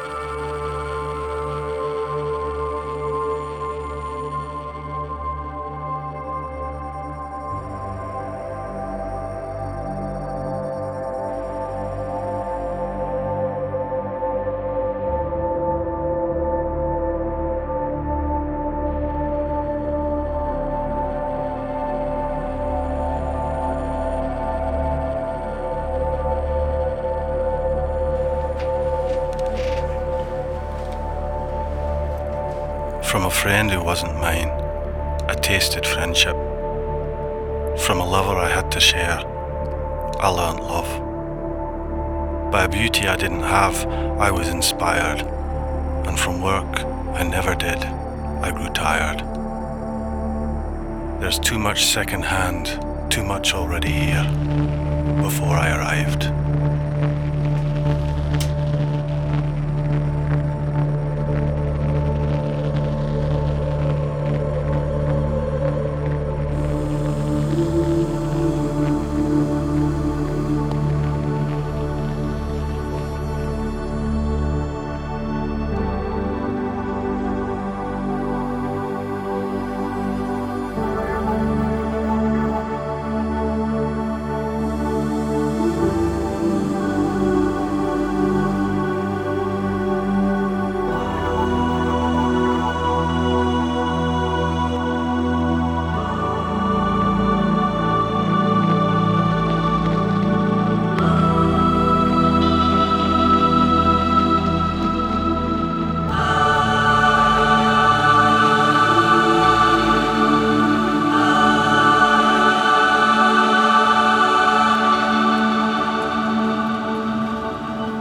From a friend who wasn't mine, I tasted friendship. From a lover I had to share, I learnt love. By a beauty I didn't have, I was inspired. And from work I never did, I grew tired. There's too much second hand, too much already here, before I arrived.